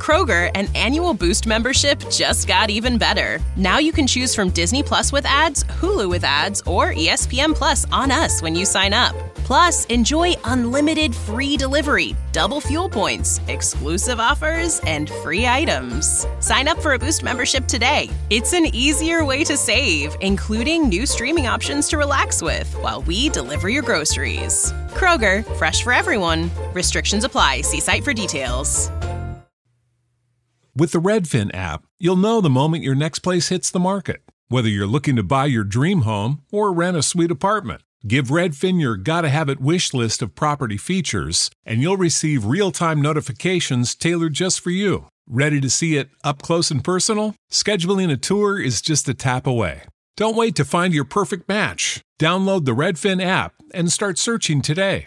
Kroger, an annual Boost membership just got even better. Now you can choose from Disney Plus with ads, Hulu with ads, or ESPN Plus on us when you sign up. Plus, enjoy unlimited free delivery, double fuel points, exclusive offers, and free items. Sign up for a Boost membership today. It's an easier way to save, including new streaming options to relax with while we deliver your groceries. Kroger, fresh for everyone. Restrictions apply. See site for details. With the Redfin app, you'll know the moment your next place hits the market, whether you're looking to buy your dream home or rent a sweet apartment. Give Redfin your gotta-have-it wish list of property features, and you'll receive real-time notifications tailored just for you. Ready to see it up close and personal? Scheduling a tour is just a tap away. Don't wait to find your perfect match. Download the Redfin app and start searching today.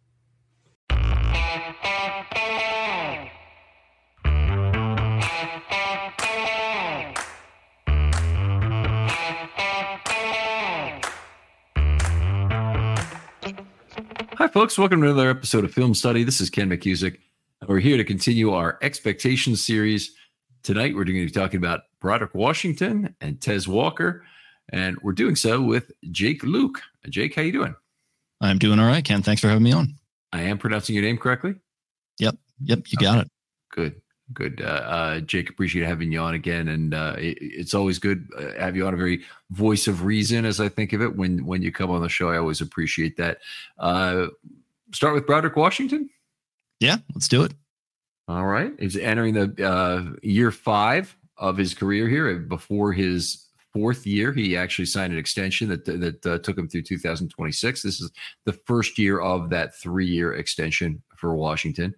Hi, folks. Welcome to another episode of Film Study. This is Ken McCusick. We're here to continue our Expectations series. Tonight, we're going to be talking about Broderick Washington and Tez Walker, and we're doing so with Jake Luke. Jake, how you doing? I'm doing all right, Ken. Thanks for having me on. I am pronouncing your name correctly? Yep, you got it. Good. Jake, appreciate having you on again, and it's always good have you on, a very voice of reason, as I think of it, when you come on the show. I always appreciate that. Start with Broderick Washington? Yeah, let's do it. All right. He's entering the year 5 of his career here. Before his 4th year, he actually signed an extension that took him through 2026. This is the first year of that 3-year extension for Washington.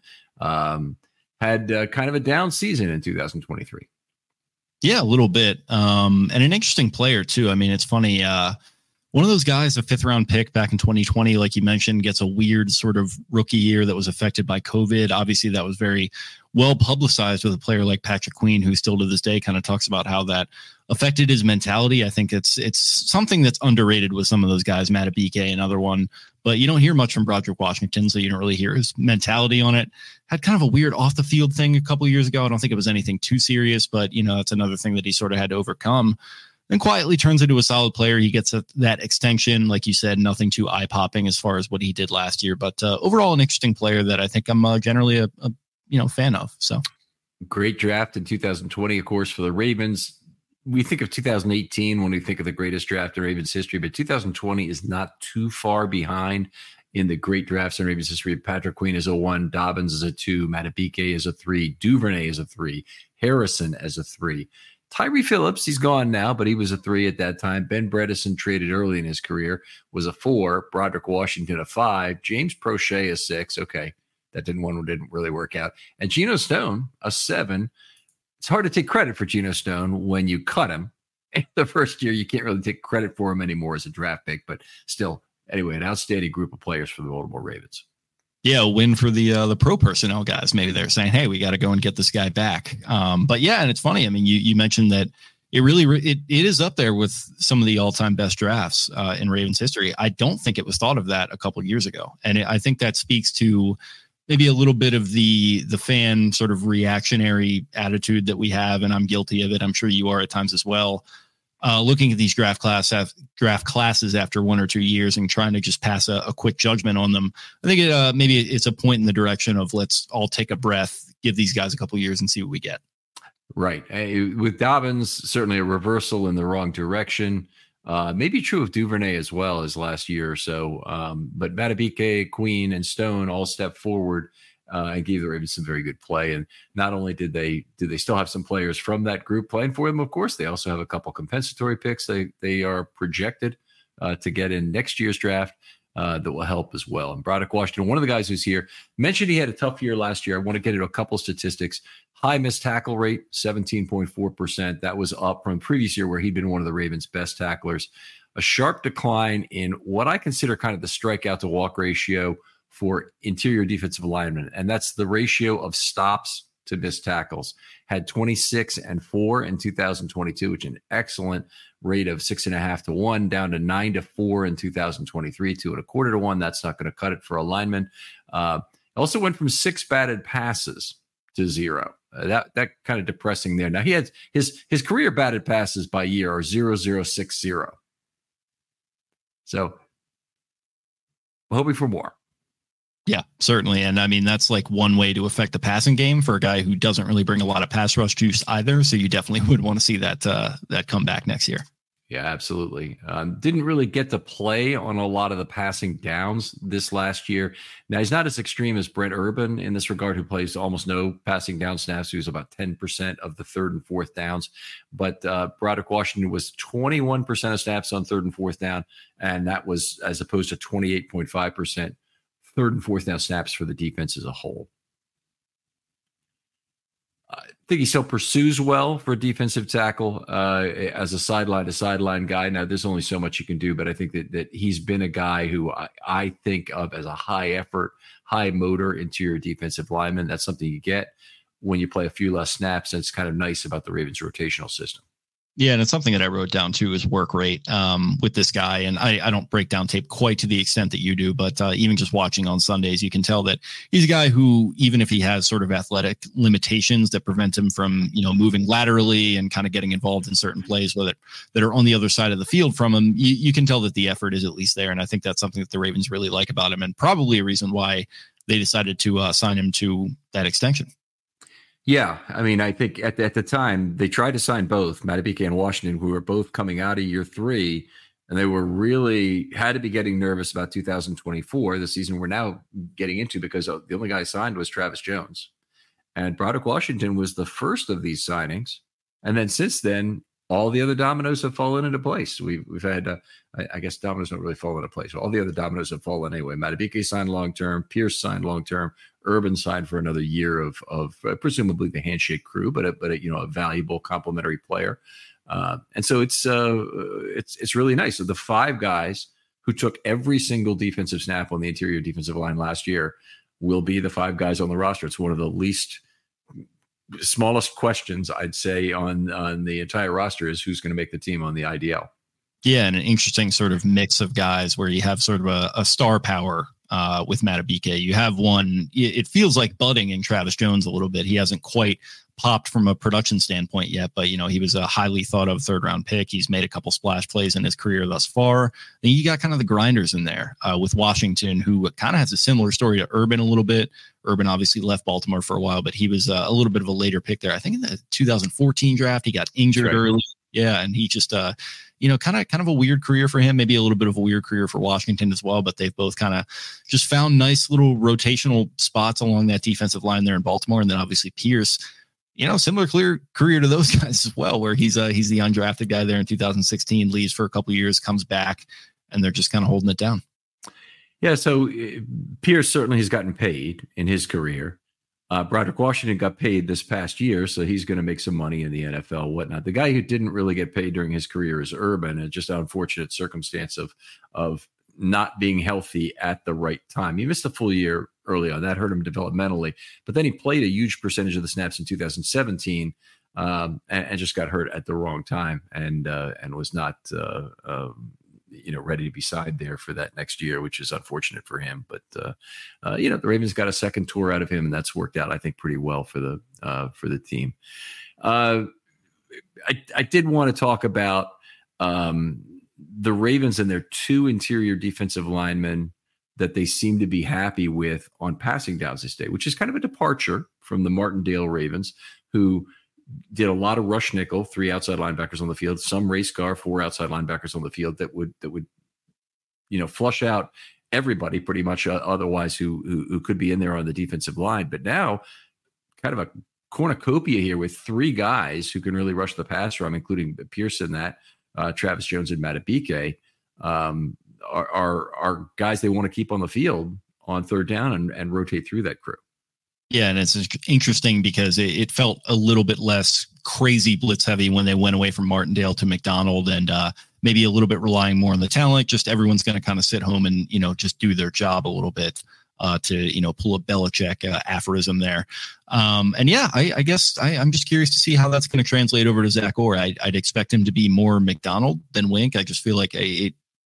Had kind of a down season in 2023. Yeah, a little bit. And an interesting player, too. I mean, it's funny. One of those guys, a 5th-round pick back in 2020, like you mentioned, gets a weird sort of rookie year that was affected by COVID. Obviously, that was very well publicized with a player like Patrick Queen, who still to this day kind of talks about how that affected his mentality. I think it's something that's underrated with some of those guys, Matt Abike, another one. But you don't hear much from Broderick Washington, so you don't really hear his mentality on it. Had kind of a weird off-the-field thing a couple of years ago. I don't think it was anything too serious, but, that's another thing that he sort of had to overcome. And quietly turns into a solid player. He gets that extension, like you said, nothing too eye-popping as far as what he did last year. But overall, an interesting player that I think I'm generally a fan of. So great draft in 2020, of course, for the Ravens. We think of 2018 when we think of the greatest draft in Ravens history, but 2020 is not too far behind in the great drafts in Ravens history. Patrick Queen is a 1, Dobbins is a 2, Matt Abike is a 3, Duvernay is a 3, Harrison as a 3. Tyree Phillips, he's gone now, but he was a 3 at that time. Ben Bredesen, traded early in his career, was a 4. Broderick Washington, a 5. James Prochet, a 6. Okay, that didn't really work out. And Geno Stone, a 7. It's hard to take credit for Geno Stone when you cut him. In the first year, you can't really take credit for him anymore as a draft pick, but still, anyway, an outstanding group of players for the Baltimore Ravens. Yeah, a win for the pro personnel guys. Maybe they're saying, hey, we got to go and get this guy back. But yeah, and it's funny. I mean, you mentioned that it is up there with some of the all-time best drafts in Ravens history. I don't think it was thought of that a couple of years ago. And I think that speaks to maybe a little bit of the fan sort of reactionary attitude that we have, and I'm guilty of it. I'm sure you are at times as well. Looking at these draft classes after 1 or 2 years and trying to just pass a quick judgment on them. I think maybe it's a point in the direction of let's all take a breath, give these guys a couple of years and see what we get. Right. With Dobbins, certainly a reversal in the wrong direction. Maybe true of Duvernay as well as last year or so. But Matt Abike, Queen, and Stone all stepped forward and gave the Ravens some very good play. And not only did they still have some players from that group playing for them, of course, they also have a couple compensatory picks they are projected to get in next year's draft that will help as well. And Broderick Washington, one of the guys who's here, mentioned he had a tough year last year. I want to get into a couple statistics. High missed tackle rate, 17.4%. That was up from previous year where he'd been one of the Ravens' best tacklers. A sharp decline in what I consider kind of the strikeout to walk ratio for interior defensive linemen, and that's the ratio of stops to missed tackles. Had 26 and 4 in 2022, which is an excellent rate of 6.5 to 1, down to 9 to 4 in 2023, 2.25 to 1. That's not going to cut it for a lineman. Also went from 6 batted passes to 0. That kind of depressing there. Now he had his career batted passes by year are 0.0060. So we're hoping for more. Yeah, certainly. And I mean, that's like one way to affect the passing game for a guy who doesn't really bring a lot of pass rush juice either. So you definitely would want to see that come back next year. Yeah, absolutely. Didn't really get to play on a lot of the passing downs this last year. Now, he's not as extreme as Brent Urban in this regard, who plays almost no passing down snaps. He was about 10% of the third and fourth downs. But Broderick Washington was 21% of snaps on third and fourth down, and that was as opposed to 28.5% third and fourth down snaps for the defense as a whole. I think he still pursues well for a defensive tackle as a sideline-to-sideline guy. Now, there's only so much you can do, but I think that he's been a guy who I think of as a high-effort, high-motor interior defensive lineman. That's something you get when you play a few less snaps, and it's kind of nice about the Ravens' rotational system. Yeah, and it's something that I wrote down too, is work rate with this guy. And I don't break down tape quite to the extent that you do, but even just watching on Sundays, you can tell that he's a guy who, even if he has sort of athletic limitations that prevent him from, moving laterally and kind of getting involved in certain plays that are on the other side of the field from him, you can tell that the effort is at least there. And I think that's something that the Ravens really like about him, and probably a reason why they decided to sign him to that extension. Yeah, I mean, I think at the time they tried to sign both Madubuike and Washington, who were both coming out of year 3, and they were really had to be getting nervous about 2024, the season we're now getting into, because the only guy signed was Travis Jones, and Broderick Washington was the first of these signings, and then since then all the other dominoes have fallen into place. We've had, I guess dominoes don't really fall into place. All the other dominoes have fallen anyway. Madubuike signed long-term, Pierce signed long-term, Urban signed for another year of presumably the handshake crew, but a valuable complementary player. And so it's really nice. So the 5 guys who took every single defensive snap on the interior defensive line last year will be the 5 guys on the roster. It's one of the smallest questions, I'd say, on the entire roster is who's going to make the team on the IDL. Yeah, and an interesting sort of mix of guys where you have sort of a star power with Madubuike. You have one, it feels like budding in Travis Jones a little bit. He hasn't quite popped from a production standpoint yet, but he was a highly thought of 3rd round pick. He's made a couple splash plays in his career thus far. Then you got kind of the grinders in there with Washington, who kind of has a similar story to Urban a little bit. Urban obviously left Baltimore for a while, but he was a little bit of a later pick there. I think in the 2014 draft, he got injured early. Yeah, and he just, kind of a weird career for him, maybe a little bit of a weird career for Washington as well, but they've both kind of just found nice little rotational spots along that defensive line there in Baltimore. And then obviously Pierce, similar career to those guys as well, where he's the undrafted guy there in 2016, leaves for a couple of years, comes back, and they're just kind of holding it down. Yeah, so Pierce certainly has gotten paid in his career. Broderick Washington got paid this past year, so he's going to make some money in the NFL, whatnot. The guy who didn't really get paid during his career is Urban, and just an unfortunate circumstance of not being healthy at the right time. He missed a full year early on. That hurt him developmentally, but then he played a huge percentage of the snaps in 2017 and just got hurt at the wrong time and was not ready to be signed there for that next year, which is unfortunate for him. But the Ravens got a second tour out of him, and that's worked out, I think, pretty well for the team. I did want to talk about the Ravens and their 2 interior defensive linemen that they seem to be happy with on passing downs this day, which is kind of a departure from the Martindale Ravens, who did a lot of rush nickel, 3 outside linebackers on the field, some race car, 4 outside linebackers on the field that would flush out everybody pretty much otherwise who could be in there on the defensive line. But now kind of a cornucopia here with 3 guys who can really rush the passer. I'm including Pearson, Travis Jones and Madubuike are guys they want to keep on the field on 3rd down and rotate through that crew. Yeah, and it's interesting because it felt a little bit less crazy blitz heavy when they went away from Martindale to McDonald, and maybe a little bit relying more on the talent. Just everyone's going to kind of sit home and just do their job a little bit to pull a Belichick aphorism there. And yeah, I guess I'm just curious to see how that's going to translate over to Zach Orr. I'd expect him to be more McDonald than Wink. I just feel like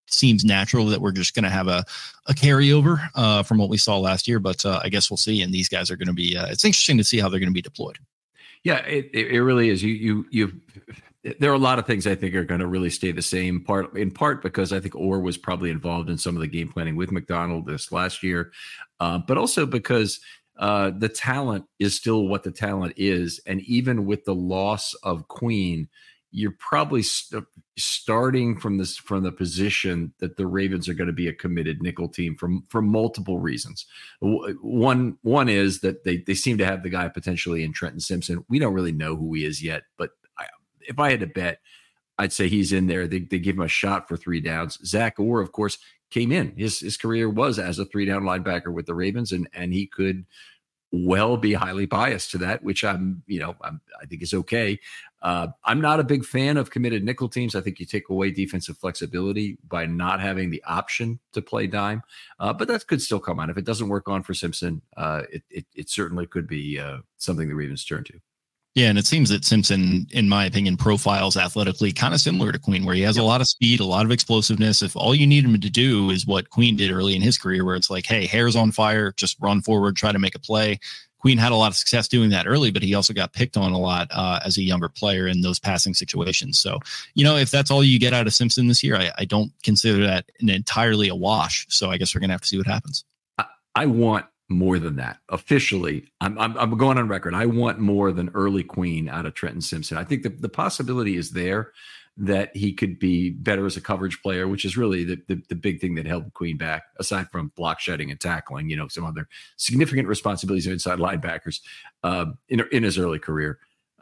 seems natural that we're just going to have a carryover from what we saw last year. But I guess we'll see. And these guys are going to be, it's interesting to see how they're going to be deployed. Yeah, it really is. There are a lot of things I think are going to really stay the same, in part because I think Orr was probably involved in some of the game planning with McDonald this last year, but also because the talent is still what the talent is. And even with the loss of Queen, you're probably starting from the position that the Ravens are going to be a committed nickel team for multiple reasons. One is that they seem to have the guy potentially in Trenton Simpson. We don't really know who he is yet, but if I had to bet, I'd say he's in there. They give him a shot for 3 downs. Zach Orr, of course, came in. His career was as a 3-down linebacker with the Ravens, and he could well be highly biased to that, which I think is okay. I'm not a big fan of committed nickel teams. I think you take away defensive flexibility by not having the option to play dime, but that could still come out. If it doesn't work on for Simpson, it certainly could be something the Ravens turn to. Yeah, and it seems that Simpson, in my opinion, profiles athletically kind of similar to Queen, where he has a lot of speed, a lot of explosiveness. If all you need him to do is what Queen did early in his career, where it's like, hey, hair's on fire, just run forward, try to make a play. Queen had a lot of success doing that early, but he also got picked on a lot as a younger player in those passing situations. So, if that's all you get out of Simpson this year, I don't consider that entirely a wash. So I guess we're going to have to see what happens. I want more than that. Officially, I'm going on record. I want more than early Queen out of Trenton Simpson. I think the possibility is there that he could be better as a coverage player, which is really the big thing that held Queen back, aside from block shedding and tackling, some other significant responsibilities of inside linebackers in his early career.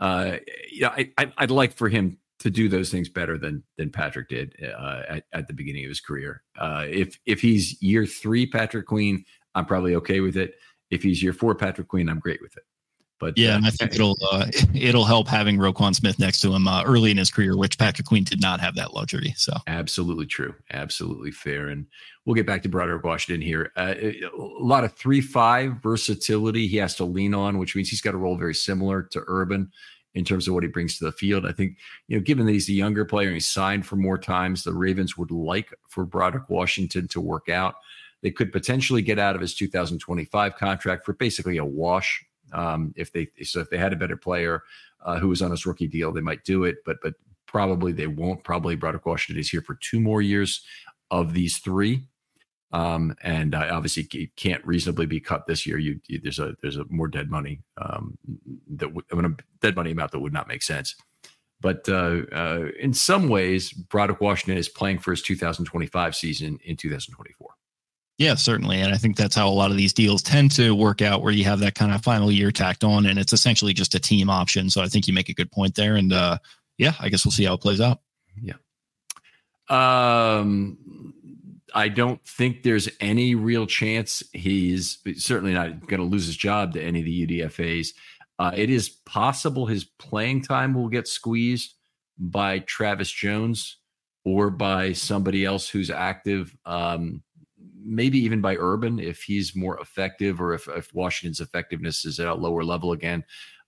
I'd like for him to do those things better than Patrick did at the beginning of his career. If he's year 3 Patrick Queen, I'm probably okay with it. If he's year 4 Patrick Queen, I'm great with it. But yeah, and I think it'll help having Roquan Smith next to him early in his career, which Patrick Queen did not have that luxury. So absolutely true, absolutely fair. And we'll get back to Broderick Washington here. A lot of 3-5 versatility he has to lean on, which means he's got a role very similar to Urban in terms of what he brings to the field. I think, given that he's a younger player and he's signed for more times, the Ravens would like for Broderick Washington to work out. They could potentially get out of his 2025 contract for basically a wash. If they had a better player who was on his rookie deal, they might do it, but probably they won't. Probably Broderick Washington is here for 2 more years of these 3. And obviously he can't reasonably be cut this year. There's a more dead money dead money amount that would not make sense. But in some ways, Broderick Washington is playing for his 2025 season in 2024. Yeah, certainly. And I think that's how a lot of these deals tend to work out, where you have that kind of final year tacked on, and it's essentially just a team option. So I think you make a good point there. And I guess we'll see how it plays out. Yeah. I don't think there's any real chance he's certainly not going to lose his job to any of the UDFAs. It is possible his playing time will get squeezed by Travis Jones or by somebody else who's active. Maybe even by Urban if he's more effective, or if Washington's effectiveness is at a lower level again.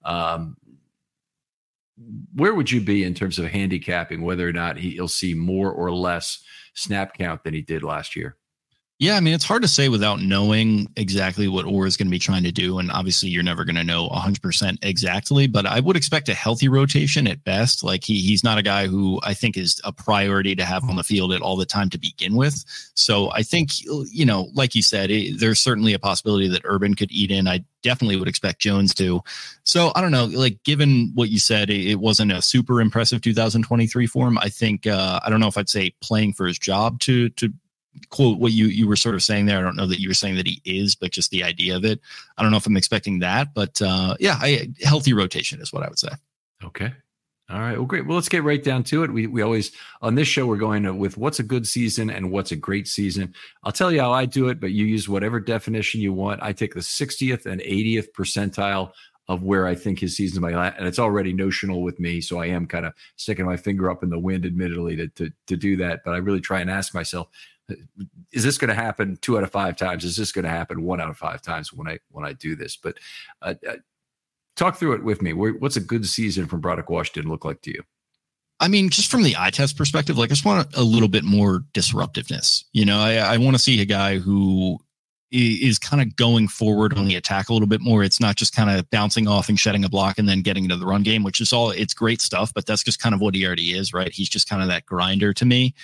Where would you be in terms of handicapping whether or not he'll see more or less snap count than he did last year? Yeah, I mean, it's hard to say without knowing exactly what Orr is going to be trying to do. And obviously you're never going to know 100% exactly, but I would expect a healthy rotation at best. Like he's not a guy who I think is a priority to have on the field at all the time to begin with. So I think, like you said, there's certainly a possibility that Urban could eat in. I definitely would expect Jones to. So I don't know, like given what you said, it wasn't a super impressive 2023 for him. I think, I don't know if I'd say playing for his job to quote what you were sort of saying there. I don't know that you were saying that he is, but just the idea of it. I don't know if I'm expecting that, but healthy rotation is what I would say. Okay. All right. Well, great. Well, let's get right down to it. We always, on this show, we're going with what's a good season and what's a great season. I'll tell you how I do it, but you use whatever definition you want. I take the 60th and 80th percentile of where I think his season might land, and it's already notional with me. So I am kind of sticking my finger up in the wind, admittedly, to do that. But I really try and ask myself, is this going to happen 2 out of 5 times? Is this going to happen 1 out of 5 times when I do this? But talk through it with me. What's a good season from Broderick Washington look like to you? I mean, just from the eye test perspective, like I just want a little bit more disruptiveness. I want to see a guy who is kind of going forward on the attack a little bit more. It's not just kind of bouncing off and shedding a block and then getting into the run game, which is it's great stuff, but that's just kind of what he already is, right? He's just kind of that grinder to me.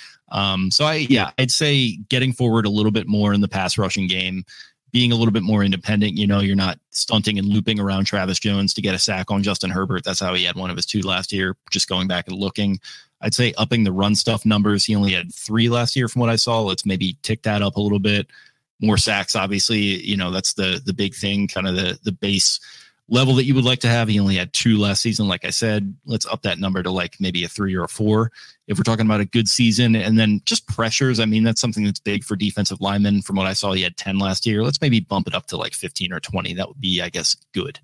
I'd say getting forward a little bit more in the pass rushing game, being a little bit more independent. You're not stunting and looping around Travis Jones to get a sack on Justin Herbert. That's how he had one of his 2 last year, just going back and looking. I'd say upping the run stuff numbers. He only had 3 last year from what I saw. Let's maybe tick that up a little bit. More sacks, obviously, that's the big thing, kind of the base level that you would like to have. He only had 2 last season. Like I said, let's up that number to like maybe a 3 or a 4 if we're talking about a good season. And then just pressures. I mean, that's something that's big for defensive linemen. From what I saw, he had 10 last year. Let's maybe bump it up to like 15 or 20. That would be, I guess, good.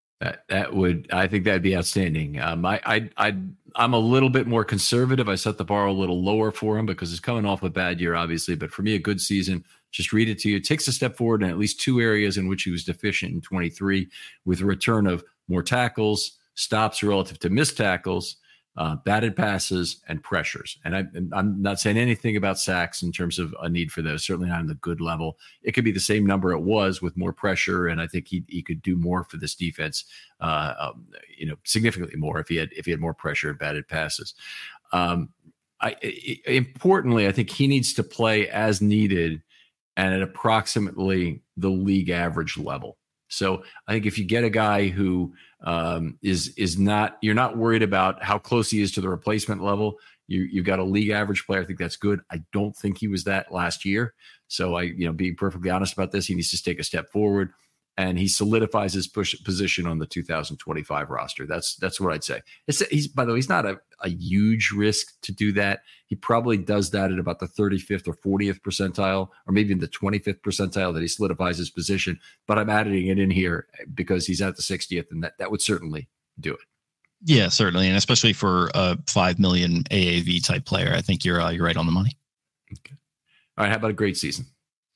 I think that'd be outstanding. I'm a little bit more conservative. I set the bar a little lower for him because he's coming off a bad year, obviously. But for me, a good season. Just read it to you. It takes a step forward in at least 2 areas in which he was deficient in 23, with a return of more tackles, stops relative to missed tackles, batted passes, and pressures. And I'm not saying anything about sacks in terms of a need for those. Certainly not on the good level. It could be the same number it was with more pressure, and I think he could do more for this defense. Significantly more if he had more pressure and batted passes. Importantly, I think he needs to play as needed and at approximately the league average level. So I think if you get a guy who is not, you're not worried about how close he is to the replacement level. You've got a league average player. I think that's good. I don't think he was that last year. So being perfectly honest about this, he needs to take a step forward, and he solidifies his position on the 2025 roster. That's what I'd say. By the way, he's not a huge risk to do that. He probably does that at about the 35th or 40th percentile, or maybe in the 25th percentile, that he solidifies his position. But I'm adding it in here because he's at the 60th, and that would certainly do it. Yeah, certainly. And especially for a 5 million AAV type player, I think you're right on the money. Okay. All right. How about a great season?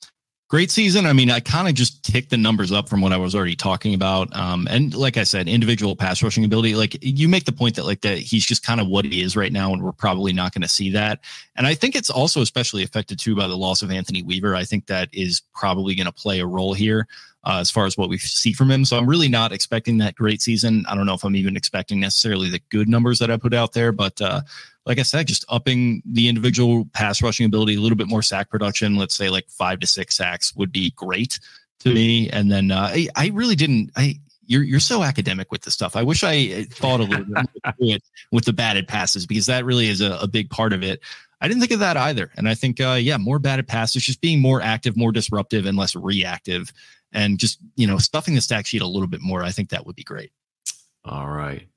Great season. I mean, I kind of just ticked the numbers up from what I was already talking about. And like I said, individual pass rushing ability, like you make the point that he's just kind of what he is right now, and we're probably not going to see that. And I think it's also especially affected too by the loss of Anthony Weaver. I think that is probably going to play a role here as far as what we see from him. So I'm really not expecting that great season. I don't know if I'm even expecting necessarily the good numbers that I put out there, but like I said, just upping the individual pass rushing ability, a little bit more sack production, let's say like 5 to 6 sacks would be great to me. And then I really didn't, you're so academic with this stuff. I wish I thought a little bit more with the batted passes, because that really is a big part of it. I didn't think of that either. And I think, more batted passes, just being more active, more disruptive, and less reactive, and just, stuffing the stack sheet a little bit more. I think that would be great. All right.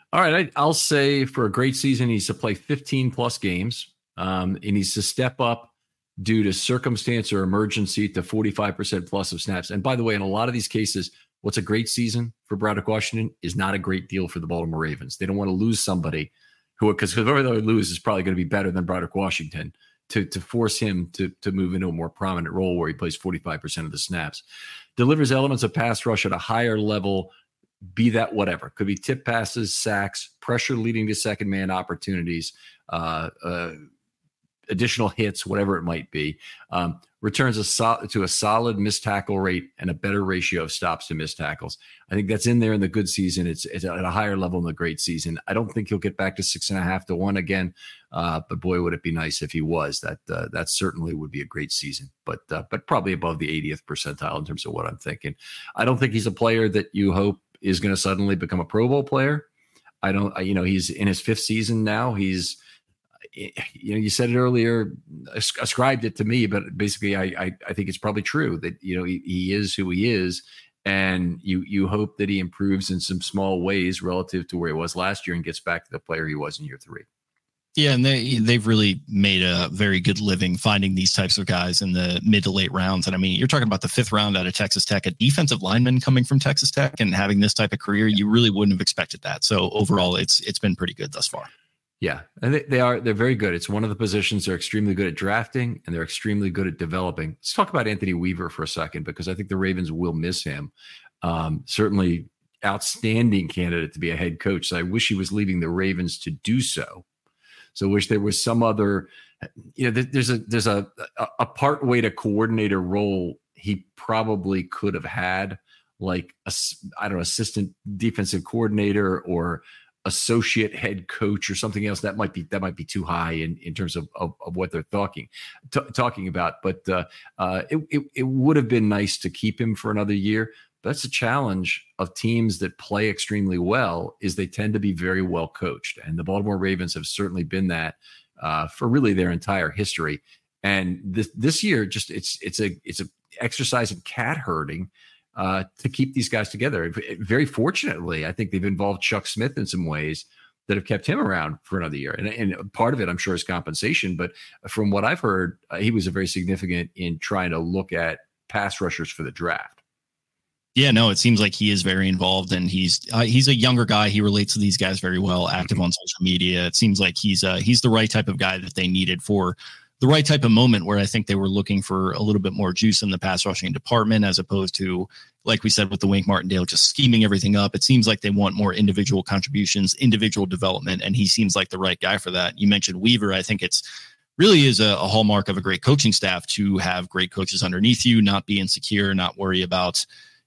I'll say for a great season, he needs to play 15 plus games. He needs to step up due to circumstance or emergency to 45% plus of snaps. And by the way, in a lot of these cases, what's a great season for Broderick Washington is not a great deal for the Baltimore Ravens. They don't want to lose somebody because whoever they lose is probably going to be better than Broderick Washington to force him to move into a more prominent role where he plays 45% of the snaps. Delivers elements of pass rush at a higher level, be that whatever. Could be tip passes, sacks, pressure leading to second man opportunities, additional hits, whatever it might be. Returns to a solid missed tackle rate and a better ratio of stops to missed tackles. I think that's in there in the good season. It's at a higher level in the great season. I don't think he'll get back to 6.5 to 1 again, but boy, would it be nice if he was. That certainly would be a great season, but probably above the 80th percentile in terms of what I'm thinking. I don't think he's a player that you hope is going to suddenly become a Pro Bowl player. He's in his 5th season now. He's, you said it earlier, ascribed it to me, but basically I think it's probably true that, he is who he is. And you hope that he improves in some small ways relative to where he was last year and gets back to the player he was in year 3. Yeah, and they've really made a very good living finding these types of guys in the mid to late rounds. And I mean, you're talking about the 5th round out of Texas Tech, a defensive lineman coming from Texas Tech and having this type of career. You really wouldn't have expected that. So overall, it's been pretty good thus far. Yeah, and they're very good. It's one of the positions they're extremely good at drafting, and they're extremely good at developing. Let's talk about Anthony Weaver for a second, because I think the Ravens will miss him. Certainly outstanding candidate to be a head coach. So I wish he was leaving the Ravens to do so. So wish there was some other, there's a part way to coordinator role he probably could have had, like assistant defensive coordinator or associate head coach or something else. That might be too high in terms of what they're talking about. But it would have been nice to keep him for another year. That's a challenge of teams that play extremely well, is they tend to be very well coached. And the Baltimore Ravens have certainly been that for really their entire history. And this year, just it's a exercise in cat herding to keep these guys together. Very fortunately, I think they've involved Chuck Smith in some ways that have kept him around for another year. And part of it, I'm sure, is compensation. But from what I've heard, he was very significant in trying to look at pass rushers for the draft. Yeah, no, it seems like he is very involved, and he's a younger guy. He relates to these guys very well, active on social media. It seems like he's the right type of guy that they needed for the right type of moment, where I think they were looking for a little bit more juice in the pass rushing department, as opposed to, like we said, with the Wink Martindale, just scheming everything up. It seems like they want more individual contributions, individual development, and he seems like the right guy for that. You mentioned Weaver. I think it's really is a hallmark of a great coaching staff to have great coaches underneath you, not be insecure, not worry about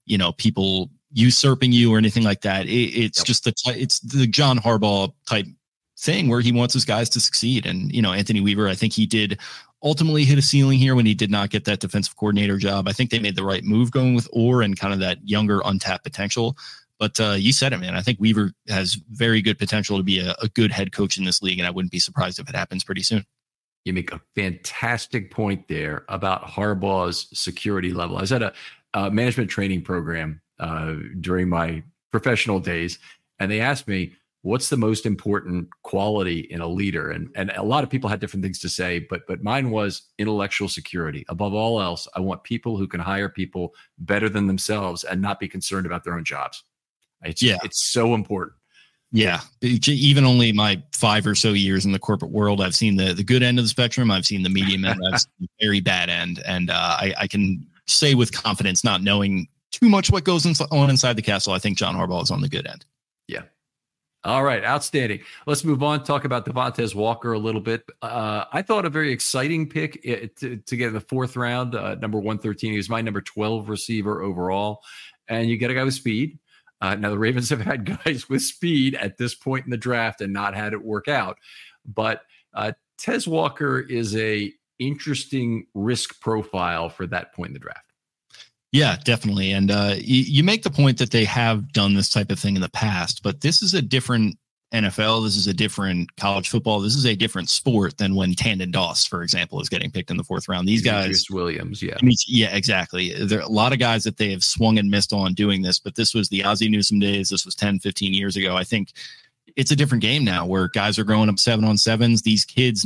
people usurping you or anything like that. It's just it's the John Harbaugh type thing where he wants his guys to succeed. And, Anthony Weaver, I think he did ultimately hit a ceiling here when he did not get that defensive coordinator job. I think they made the right move going with Orr and kind of that younger untapped potential. But you said it, man. I think Weaver has very good potential to be a good head coach in this league. And I wouldn't be surprised if it happens pretty soon. You make a fantastic point there about Harbaugh's security level. I was at a management training program during my professional days, and they asked me, what's the most important quality in a leader? And a lot of people had different things to say, but mine was intellectual security. Above all else, I want people who can hire people better than themselves and not be concerned about their own jobs. It's so important. Yeah. Even only my 5 or so years in the corporate world, I've seen the good end of the spectrum. I've seen the medium end. I've seen the very bad end. And I can say with confidence, not knowing too much what goes on inside the castle, I think John Harbaugh is on the good end. Yeah. All right. Outstanding. Let's move on. Talk about Devontae Walker a little bit. I thought a very exciting pick to get in the 4th round, number 113. He was my number 12 receiver overall. And you get a guy with speed. Now, the Ravens have had guys with speed at this point in the draft and not had it work out. But Tez Walker is a interesting risk profile for that point in the draft. Yeah, definitely. And you make the point that they have done this type of thing in the past, but this is a different NFL. This is a different college football. This is a different sport than when Tandon Doss, for example, is getting picked in the 4th round. These guys, Williams, yeah. Yeah, exactly. There are a lot of guys that they have swung and missed on doing this, but this was the Ozzie Newsome days. This was 10, 15 years ago. I think it's a different game now where guys are growing up 7-on-7s. These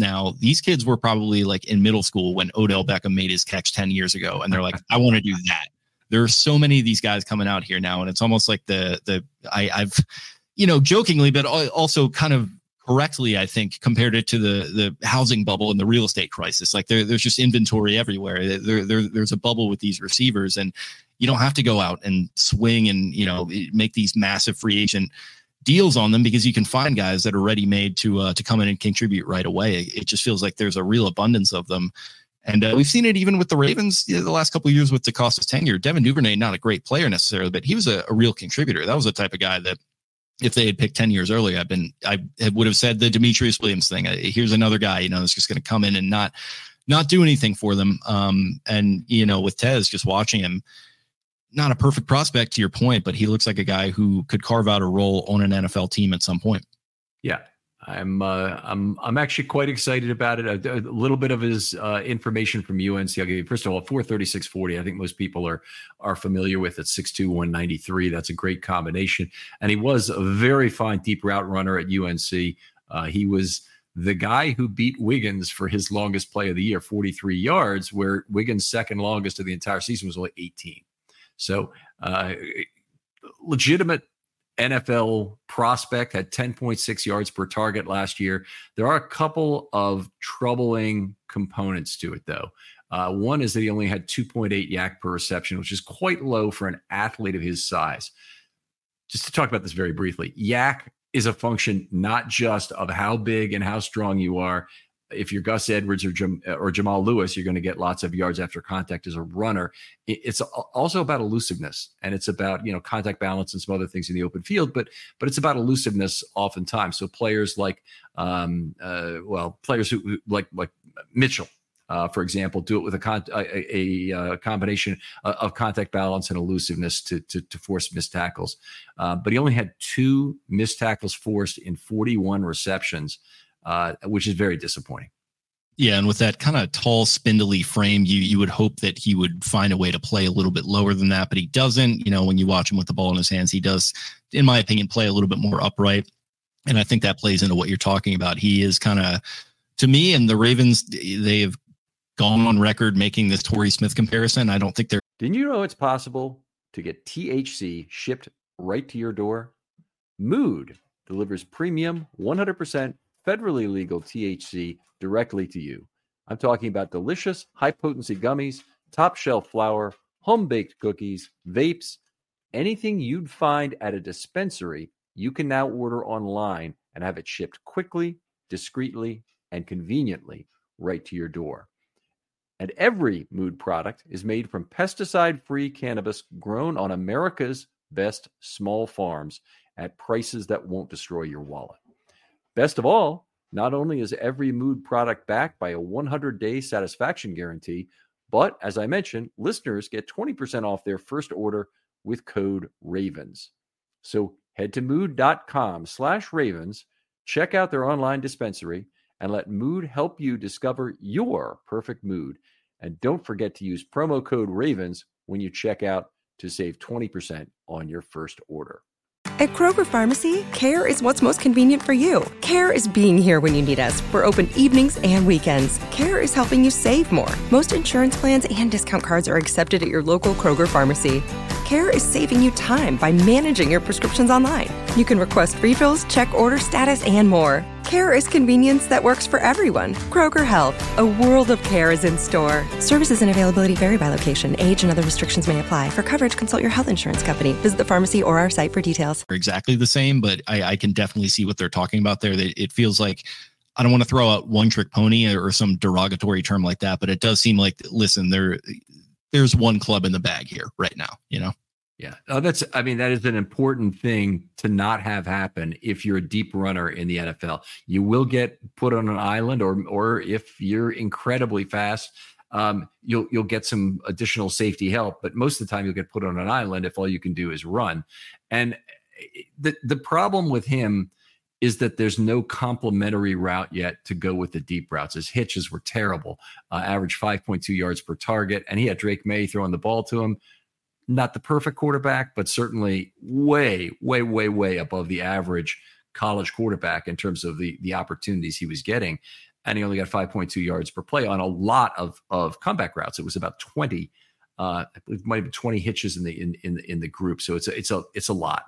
kids were probably like in middle school when Odell Beckham made his catch 10 years ago. And they're like, I want to do that. There are so many of these guys coming out here now. And it's almost like I've jokingly, but also kind of correctly, I think, compared it to the housing bubble and the real estate crisis. Like there's just inventory everywhere. There's a bubble with these receivers, and you don't have to go out and swing and, make these massive free agent deals on them, because you can find guys that are ready made to come in and contribute right away. It just feels like there's a real abundance of them. And we've seen it even with the Ravens the last couple of years with DeCosta's tenure. Devin Duvernay, not a great player necessarily, but he was a real contributor. That was the type of guy that if they had picked 10 years earlier, I would have said the Demetrius Williams thing. Here's another guy, that's just going to come in and not do anything for them. And with Tez, just watching him, not a perfect prospect to your point, but he looks like a guy who could carve out a role on an NFL team at some point. Yeah. I'm actually quite excited about it. A little bit of his information from UNC. I'll give you, first of all, 4.36.40. I think most people are familiar with at 6'2", 193. That's a great combination. And he was a very fine deep route runner at UNC. He was the guy who beat Wiggins for his longest play of the year, 43 yards, where Wiggins' second longest of the entire season was only 18. So legitimate NFL prospect, had 10.6 yards per target last year. There are a couple of troubling components to it, though. One is that he only had 2.8 yak per reception, which is quite low for an athlete of his size. Just to talk about this very briefly, yak is a function not just of how big and how strong you are. If you're Gus Edwards or Jamal Lewis, you're going to get lots of yards after contact as a runner. It's also about elusiveness, and it's about, contact balance and some other things in the open field, but it's about elusiveness oftentimes. So players like, players who like Mitchell, for example, do it with a combination of contact balance and elusiveness to force missed tackles. But he only had 2 missed tackles forced in 41 receptions. Which is very disappointing. Yeah, and with that kind of tall, spindly frame, you would hope that he would find a way to play a little bit lower than that, but he doesn't. When you watch him with the ball in his hands, he does, in my opinion, play a little bit more upright. And I think that plays into what you're talking about. He is kind of, to me, and the Ravens, they have gone on record making this Torrey Smith comparison. I don't think they're... Didn't you know it's possible to get THC shipped right to your door? Mood delivers premium 100% federally legal THC directly to you. I'm talking about delicious, high-potency gummies, top-shelf flour, home-baked cookies, vapes, anything you'd find at a dispensary, you can now order online and have it shipped quickly, discreetly, and conveniently right to your door. And every Mood product is made from pesticide-free cannabis grown on America's best small farms at prices that won't destroy your wallet. Best of all, not only is every Mood product backed by a 100-day satisfaction guarantee, but as I mentioned, listeners get 20% off their first order with code RAVENS. So head to mood.com/ravens, check out their online dispensary, and let Mood help you discover your perfect mood. And don't forget to use promo code RAVENS when you check out to save 20% on your first order. At Kroger Pharmacy, care is what's most convenient for you. Care is being here when you need us. We're open evenings and weekends. Care is helping you save more. Most insurance plans and discount cards are accepted at your local Kroger Pharmacy. Care is saving you time by managing your prescriptions online. You can request refills, check order status, and more. Care is convenience that works for everyone. Kroger Health, a world of care is in store. Services and availability vary by location. Age and other restrictions may apply. For coverage, consult your health insurance company. Visit the pharmacy or our site for details. Exactly the same, but I can definitely see what they're talking about there. It feels like, I don't want to throw out one trick pony or some derogatory term like that, but it does seem like, listen, there's one club in the bag here right now, Yeah, that is an important thing to not have happen if you're a deep runner in the NFL. You will get put on an island, or if you're incredibly fast, you'll get some additional safety help. But most of the time, you'll get put on an island if all you can do is run. And the problem with him is that there's no complementary route yet to go with the deep routes. His hitches were terrible, average 5.2 yards per target, and he had Drake May throwing the ball to him. Not the perfect quarterback, but certainly way, way, way, way above the average college quarterback in terms of the opportunities he was getting. And he only got 5.2 yards per play on a lot of comeback routes. It was about 20. I believe it might have been 20 hitches in the group. So it's a lot.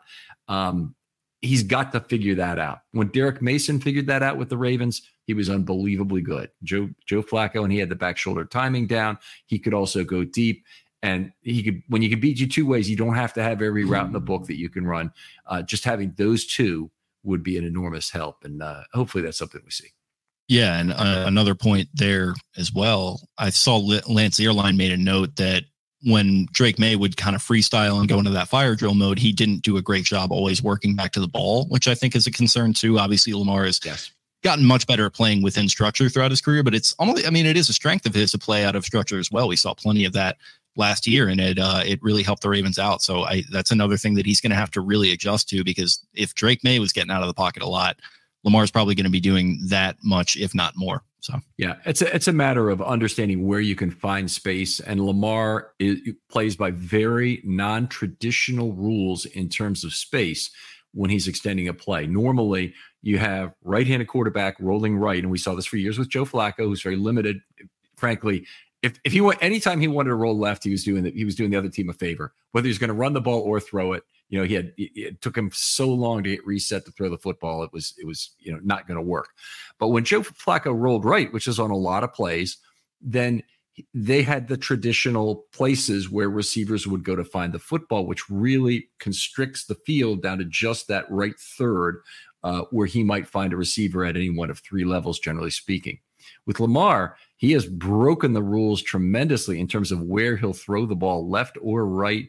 He's got to figure that out. When Derek Mason figured that out with the Ravens, he was unbelievably good. Joe Flacco, and he had the back shoulder timing down. He could also go deep. And when you can beat you two ways, you don't have to have every route in the book that you can run. Just having those two would be an enormous help. And hopefully that's something we see. Yeah. And another point there as well, I saw Lance Zierlein made a note that when Drake May would kind of freestyle and go into that fire drill mode, he didn't do a great job always working back to the ball, which I think is a concern too. Obviously, Lamar has gotten much better at playing within structure throughout his career, but it is a strength of his to play out of structure as well. We saw plenty of that last year, and it really helped the Ravens out. So that's another thing that he's going to have to really adjust to, because if Drake May was getting out of the pocket a lot, Lamar's probably going to be doing that much, if not more. So yeah, it's a matter of understanding where you can find space, and Lamar plays by very non-traditional rules in terms of space when he's extending a play. Normally, you have right-handed quarterback rolling right, and we saw this for years with Joe Flacco, who's very limited, frankly. If he went, anytime he wanted to roll left, he was doing the other team a favor, whether he's going to run the ball or throw it. It took him so long to get reset to throw the football. It was not going to work. But when Joe Flacco rolled right, which is on a lot of plays, then they had the traditional places where receivers would go to find the football, which really constricts the field down to just that right third where he might find a receiver at any one of three levels, generally speaking. With Lamar, he has broken the rules tremendously in terms of where he'll throw the ball, left or right.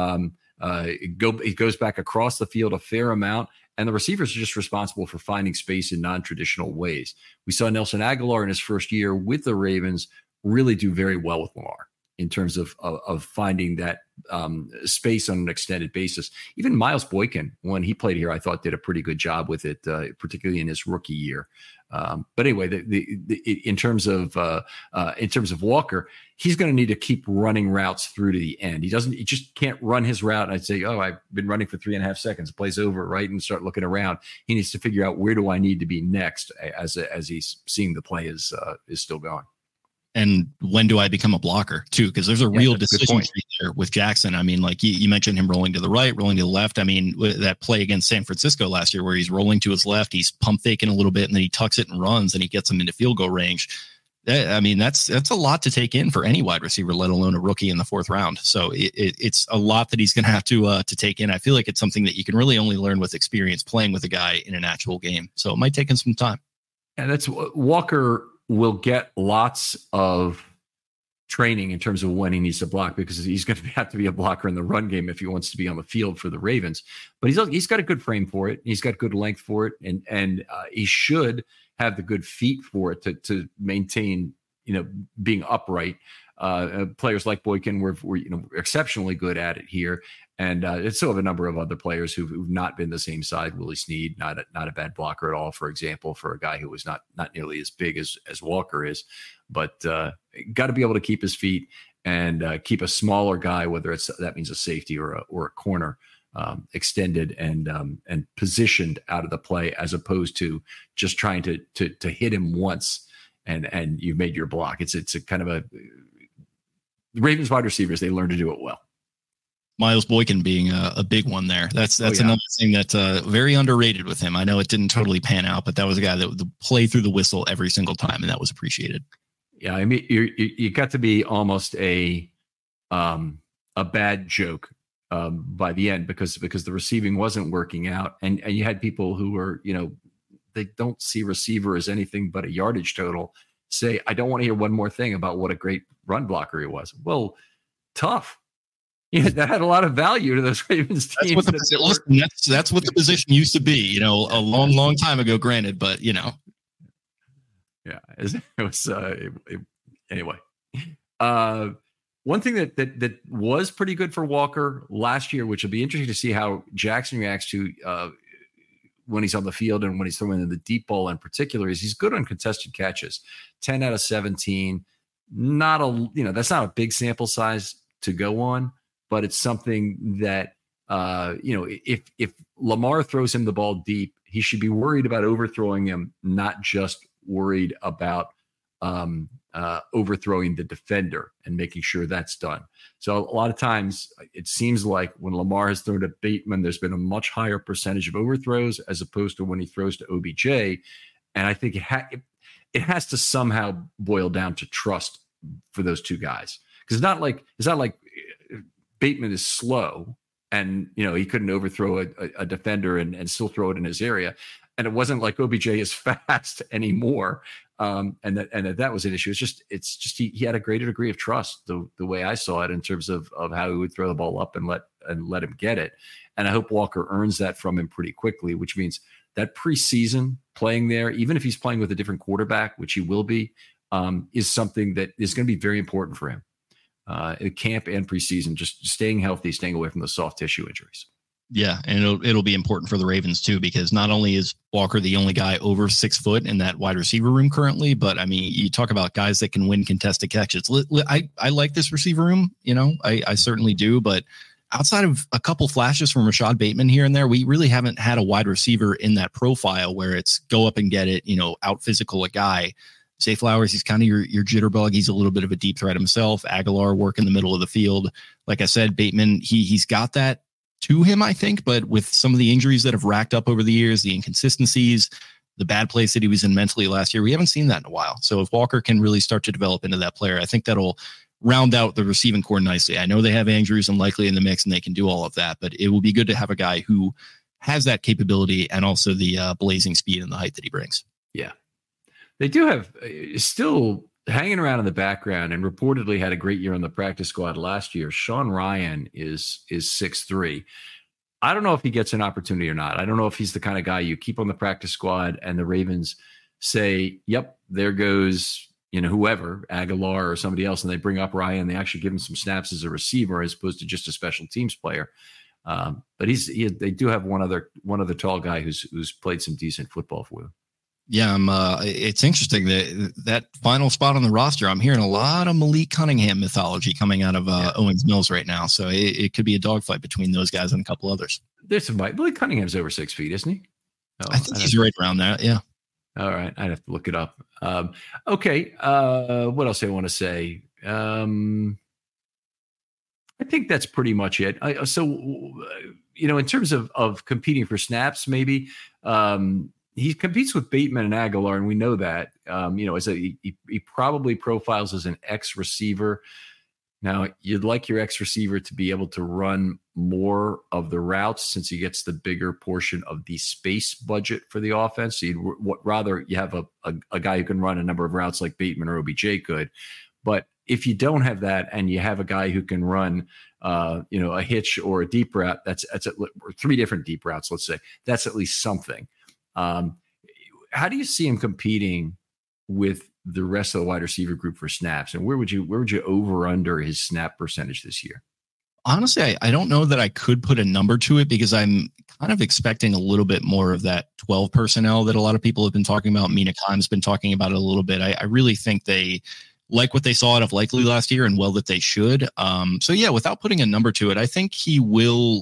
It goes back across the field a fair amount, and the receivers are just responsible for finding space in non-traditional ways. We saw Nelson Aguilar in his first year with the Ravens really do very well with Lamar in terms of finding that space on an extended basis. Even Miles Boykin, when he played here, I thought did a pretty good job with it, particularly in his rookie year. But anyway, in terms of Walker, he's going to need to keep running routes through to the end. He just can't run his route. And I'd say, I've been running for 3.5 seconds. Play's over, right? And start looking around. He needs to figure out where do I need to be next as he's seeing the play is still going. And when do I become a blocker too? Because there's a real decision tree there with Jackson. I mean, like you mentioned him rolling to the right, rolling to the left. I mean, that play against San Francisco last year where he's rolling to his left, he's pump faking a little bit and then he tucks it and runs and he gets him into field goal range. That's a lot to take in for any wide receiver, let alone a rookie in the 4th round. So it's a lot that he's going to have to take in. I feel like it's something that you can really only learn with experience playing with a guy in an actual game. So it might take him some time. And that's Walker will get lots of training in terms of when he needs to block, because he's going to have to be a blocker in the run game if he wants to be on the field for the Ravens. But he's got a good frame for it. He's got good length for it, and he should have the good feet for it to maintain, being upright. Players like Boykin were exceptionally good at it here, and it's still have a number of other players who've not been the same size. Willie Snead, not a bad blocker at all, for example, for a guy who was not nearly as big as Walker is, but got to be able to keep his feet and keep a smaller guy, whether that means a safety or a corner, extended and positioned out of the play, as opposed to just trying to hit him once and you've made your block. It's a kind of the Ravens wide receivers, they learn to do it well. Miles Boykin being a big one there. That's another thing that's very underrated with him. I know it didn't totally pan out, but that was a guy that would play through the whistle every single time, and that was appreciated. Yeah, I mean, you got to be almost a bad joke by the end because the receiving wasn't working out, and you had people who were, they don't see receiver as anything but a yardage total, say, I don't want to hear one more thing about what a great run blocker he was. Well, tough. Yeah, that had a lot of value to those Ravens teams. That's what the position used to be, a long, long time ago, granted, but Yeah, it was anyway. One thing that was pretty good for Walker last year, which will be interesting to see how Jackson reacts to when he's on the field and when he's throwing in the deep ball in particular, is he's good on contested catches. 10 out of 17. That's not a big sample size to go on, but it's something that if Lamar throws him the ball deep, he should be worried about overthrowing him, not just worried about overthrowing the defender and making sure that's done. So a lot of times it seems like when Lamar has thrown to Bateman, there's been a much higher percentage of overthrows as opposed to when he throws to OBJ. And I think it has to somehow boil down to trust for those two guys. Because it's not like Bateman is slow and, he couldn't overthrow a defender and still throw it in his area. And it wasn't like OBJ is fast anymore. And that was an issue. It's just he had a greater degree of trust, the way I saw it, in terms of how he would throw the ball up and let him get it. And I hope Walker earns that from him pretty quickly, which means that preseason playing there, even if he's playing with a different quarterback, which he will be, is something that is going to be very important for him. Camp and preseason, just staying healthy, staying away from the soft tissue injuries. Yeah, and it'll be important for the Ravens too, because not only is Walker the only guy over 6 foot in that wide receiver room currently, but I mean, you talk about guys that can win contested catches. I like this receiver room, I certainly do, but outside of a couple flashes from Rashad Bateman here and there, we really haven't had a wide receiver in that profile where it's go up and get it, out physical a guy. Zay Flowers, he's kind of your jitterbug. He's a little bit of a deep threat himself. Aguilar work in the middle of the field. Like I said, Bateman, he's got that to him, I think, but with some of the injuries that have racked up over the years, the inconsistencies, the bad place that he was in mentally last year, we haven't seen that in a while. So if Walker can really start to develop into that player, I think that'll round out the receiving core nicely. I know they have Andrews and Likely in the mix and they can do all of that, but it will be good to have a guy who has that capability and also the blazing speed and the height that he brings. Yeah. They do have still hanging around in the background and reportedly had a great year on the practice squad last year. Sean Ryan is 6'3". I don't know if he gets an opportunity or not. I don't know if he's the kind of guy you keep on the practice squad and the Ravens say, yep, there goes, whoever, Aguilar or somebody else, and they bring up Ryan. They actually give him some snaps as a receiver as opposed to just a special teams player. But they do have one other tall guy who's played some decent football for them. Yeah, it's interesting that final spot on the roster. I'm hearing a lot of Malik Cunningham mythology coming out of Owens Mills right now. So it could be a dogfight between those guys and a couple others. There's some Malik Cunningham's over 6 feet, isn't he? I think he's right around that. Yeah. All right. I'd have to look it up. Okay. What else I want to say? I think that's pretty much it. In terms of competing for snaps, maybe he competes with Bateman and Aguilar, and we know that. He probably profiles as an X receiver. Now, you'd like your X receiver to be able to run more of the routes since he gets the bigger portion of the space budget for the offense. So you'd rather you have a guy who can run a number of routes like Bateman or OBJ could. But if you don't have that and you have a guy who can run, a hitch or a deep route, that's or 3 different deep routes, let's say, that's at least something. How do you see him competing with the rest of the wide receiver group for snaps, and where would you over under his snap percentage this year? Honestly, I don't know that I could put a number to it because I'm kind of expecting a little bit more of that 12 personnel that a lot of people have been talking about. Mina Kime's been talking about it a little bit. I really think they like what they saw out of Likely last year, and well that they should. So yeah, without putting a number to it, I think he will.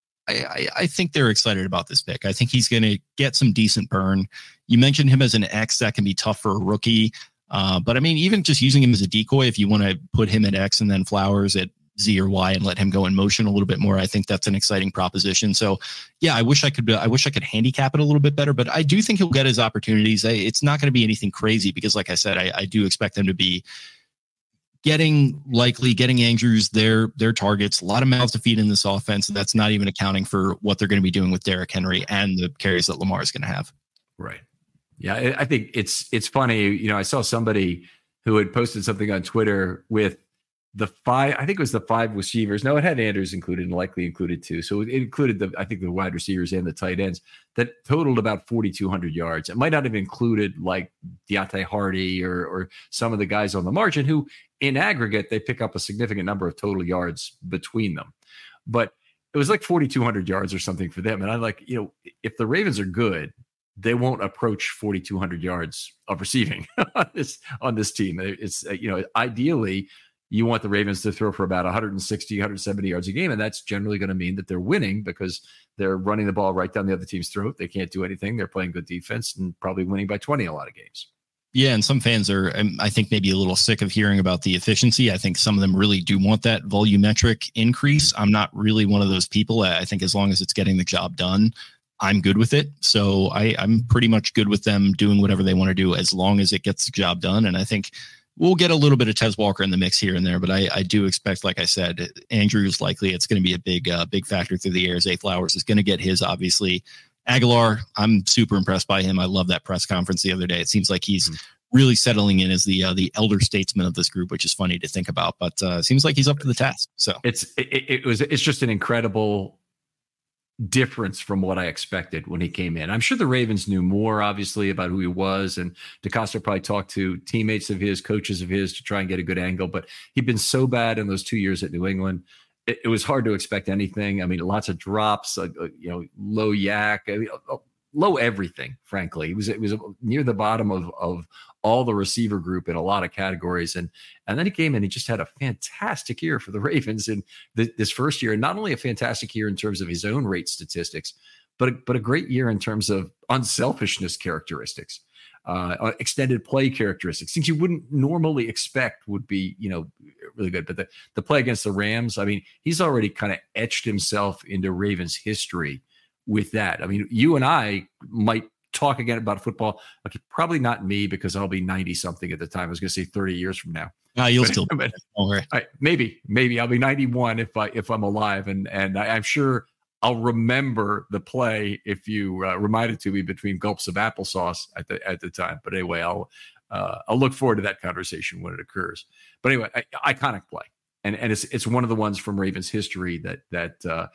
I think they're excited about this pick. I think he's going to get some decent burn. You mentioned him as an X. That can be tough for a rookie. But I mean, even just using him as a decoy, if you want to put him at X and then Flowers at Z or Y and let him go in motion a little bit more, I think that's an exciting proposition. So yeah, I wish I could handicap it a little bit better, but I do think he'll get his opportunities. It's not going to be anything crazy because like I said, I do expect them to be getting Andrews their targets, a lot of mouths to feed in this offense. That's not even accounting for what they're going to be doing with Derrick Henry and the carries that Lamar is going to have. Right. Yeah. I think it's funny. I saw somebody who had posted something on Twitter with the 5, I think it was the 5 receivers. No, it had Andrews included and Likely included too. So it included the wide receivers and the tight ends that totaled about 4,200 yards. It might not have included like Deontay Hardy or some of the guys on the margin who in aggregate, they pick up a significant number of total yards between them. But it was like 4,200 yards or something for them. And I'm like, if the Ravens are good, they won't approach 4,200 yards of receiving on this team. It's, ideally, you want the Ravens to throw for about 160, 170 yards a game. And that's generally going to mean that they're winning because they're running the ball right down the other team's throat. They can't do anything. They're playing good defense and probably winning by 20 a lot of games. Yeah, and some fans are, I think, maybe a little sick of hearing about the efficiency. I think some of them really do want that volumetric increase. I'm not really one of those people. I think as long as it's getting the job done, I'm good with it. So I'm pretty much good with them doing whatever they want to do as long as it gets the job done. And I think we'll get a little bit of Tez Walker in the mix here and there, but I do expect, like I said, Andrews Likely. It's going to be a big factor through the air. Zay Flowers is going to get his, obviously. Aguilar, I'm super impressed by him. I love that press conference the other day. It seems like he's really settling in as the elder statesman of this group, which is funny to think about, but seems like he's up to the task. So it's just an incredible difference from what I expected when he came in. I'm sure the Ravens knew more, obviously, about who he was, and DeCosta probably talked to teammates of his, coaches of his, to try and get a good angle. But he'd been so bad in those 2 years at New England. It was hard to expect anything. I mean, lots of drops, low yak, low everything, frankly. It was near the bottom of all the receiver group in a lot of categories. And then he came in, he just had a fantastic year for the Ravens in this first year. And not only a fantastic year in terms of his own rate statistics, but a great year in terms of unselfishness characteristics, extended play characteristics, things you wouldn't normally expect would be, really good. But the play against the Rams, I mean, he's already kind of etched himself into Ravens history with that. I mean, you and I might talk again about football. Okay, probably not me because I'll be 90 something at the time. I was going to say 30 years from now. You'll still be. Maybe I'll be 91 if I'm alive. And I'm sure I'll remember the play if you remind it to me between gulps of applesauce at the time. But anyway, I'll look forward to that conversation when it occurs. But anyway, iconic play, and it's one of the ones from Ravens history that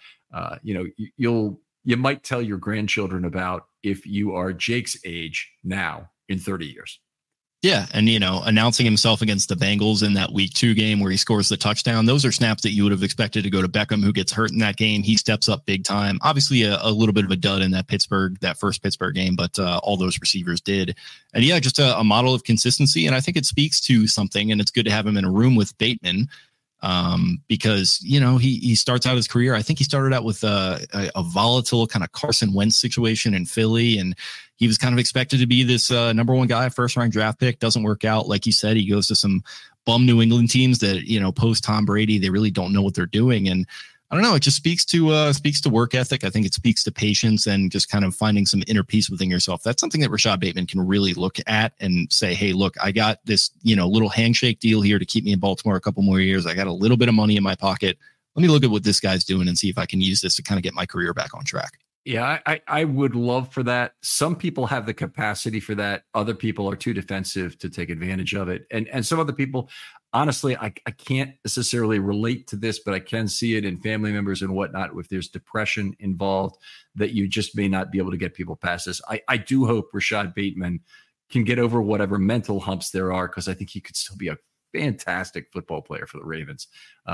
you might tell your grandchildren about if you are Jake's age now in 30 years. Yeah. And, announcing himself against the Bengals in that week 2 game where he scores the touchdown, those are snaps that you would have expected to go to Beckham, who gets hurt in that game. He steps up big time. Obviously a little bit of a dud in that first Pittsburgh game, but all those receivers did. And yeah, just a model of consistency. And I think it speaks to something, and it's good to have him in a room with Bateman. Because, he starts out his career. I think he started out with a volatile kind of Carson Wentz situation in Philly. And he was kind of expected to be this number 1 guy, first round draft pick. Doesn't work out. Like you said, he goes to some bum New England teams that, post Tom Brady, they really don't know what they're doing. And I don't know. It just speaks to work ethic. I think it speaks to patience and just kind of finding some inner peace within yourself. That's something that Rashad Bateman can really look at and say, hey, look, I got this, little handshake deal here to keep me in Baltimore a couple more years. I got a little bit of money in my pocket. Let me look at what this guy's doing and see if I can use this to kind of get my career back on track. Yeah, I would love for that. Some people have the capacity for that. Other people are too defensive to take advantage of it. And some other people, honestly, I can't necessarily relate to this, but I can see it in family members and whatnot. If there's depression involved, that you just may not be able to get people past this. I do hope Rashad Bateman can get over whatever mental humps there are, because I think he could still be a fantastic football player for the Ravens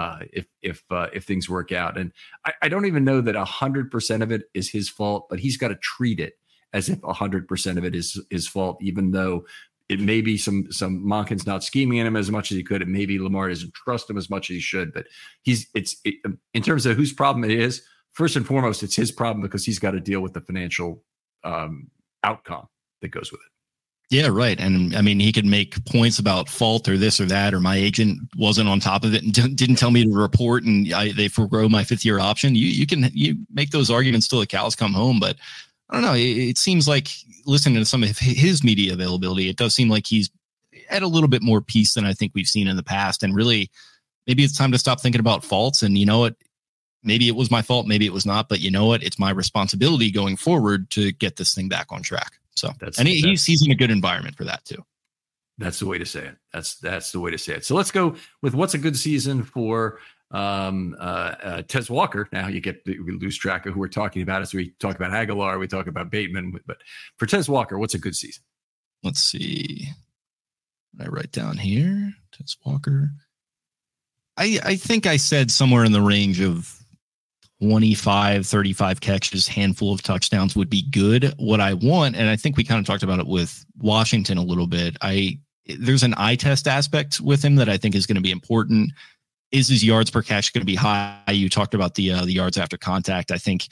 if things work out. And I don't even know that 100% of it is his fault, but he's got to treat it as if 100% of it is his fault, even though it may be some Monken's not scheming in him as much as he could. It maybe Lamar doesn't trust him as much as he should. But in terms of whose problem it is, first and foremost, it's his problem, because he's got to deal with the financial outcome that goes with it. Yeah, right. And I mean, he could make points about fault or this or that, or my agent wasn't on top of it and didn't tell me to report, and they forego my 5th-year option. You make those arguments till the cows come home. But I don't know. It seems like, listening to some of his media availability, it does seem like he's at a little bit more peace than I think we've seen in the past. And really, maybe it's time to stop thinking about faults. And you know what? Maybe it was my fault. Maybe it was not. But you know what? It's my responsibility going forward to get this thing back on track. So, he's in a good environment for that too. That's the way to say it. That's the way to say it. So let's go with what's a good season for Tez Walker. Now we lose track of who we're talking about as we talk about Aguilar, we talk about Bateman, but for Tez Walker, what's a good season? Let's see. What I write down here, Tez Walker. I think I said somewhere in the range of 25, 35 catches, handful of touchdowns would be good. What I want, and I think we kind of talked about it with Washington a little bit, there's an eye test aspect with him that I think is going to be important. Is his yards per catch going to be high? You talked about the yards after contact. I think,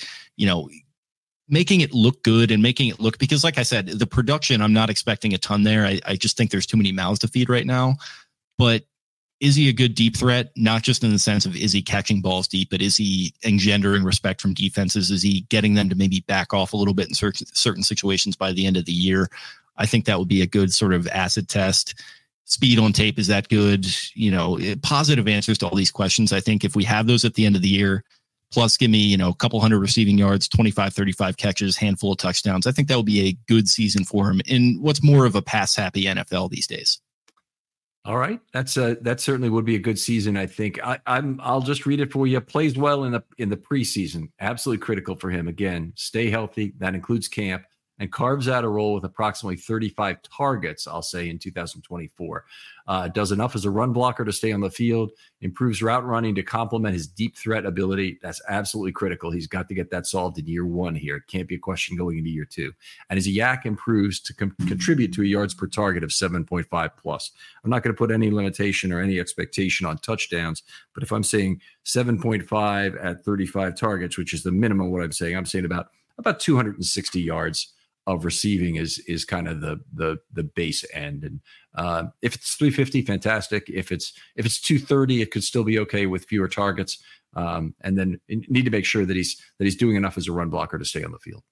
making it look good and making it look, because like I said, the production, I'm not expecting a ton there. I just think there's too many mouths to feed right now. But is he a good deep threat? Not just in the sense of, is he catching balls deep, but is he engendering respect from defenses? Is he getting them to maybe back off a little bit in certain situations by the end of the year? I think that would be a good sort of acid test. Speed on tape, is that good? Positive answers to all these questions. I think if we have those at the end of the year, plus give me, a couple hundred receiving yards, 25, 35 catches, handful of touchdowns, I think that will be a good season for him in what's more of a pass happy NFL these days. All right, that certainly would be a good season. I think I'll just read it for you. Plays well in the preseason, absolutely critical for him. Again, stay healthy. That includes camp, and carves out a role with approximately 35 targets, I'll say, in 2024. Does enough as a run blocker to stay on the field, improves route running to complement his deep threat ability. That's absolutely critical. He's got to get that solved in year 1 here. It can't be a question going into year 2. And his YAC improves to contribute to a yards per target of 7.5 plus. I'm not going to put any limitation or any expectation on touchdowns, but if I'm saying 7.5 at 35 targets, which is the minimum, what I'm saying about 260 yards of receiving is kind of the base end. And if it's 350, fantastic. If it's 230, it could still be okay with fewer targets. And then you need to make sure that he's doing enough as a run blocker to stay on the field.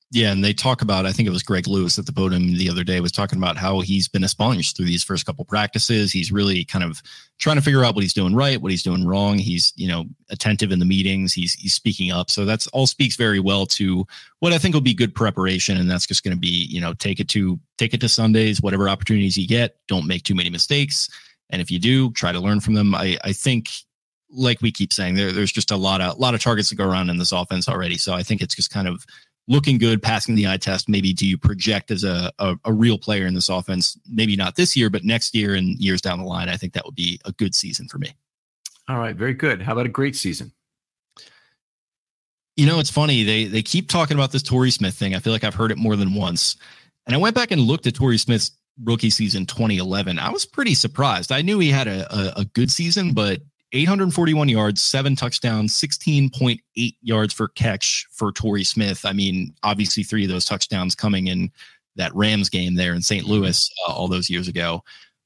Yeah, and they talk about, I think it was Greg Lewis at the podium the other day was talking about how he's been a sponge through these first couple practices. He's really kind of trying to figure out what he's doing right, what he's doing wrong. He's, attentive in the meetings. He's speaking up. So that's all speaks very well to what I think will be good preparation. And that's just going to be, take it to Sundays, whatever opportunities you get, don't make too many mistakes. And if you do, try to learn from them. I think, like we keep saying, there's just a lot of targets to go around in this offense already. So I think it's just kind of looking good, passing the eye test. Maybe do you project as a real player in this offense? Maybe not this year, but next year and years down the line. I think that would be a good season for me. All right, very good. How about a great season? It's funny. They keep talking about this Torrey Smith thing. I feel like I've heard it more than once. And I went back and looked at Torrey Smith's rookie season 2011. I was pretty surprised. I knew he had a good season, but 841 yards, 7 touchdowns, 16.8 yards per catch for Torrey Smith. I mean, obviously 3 of those touchdowns coming in that Rams game there in St. Louis all those years ago.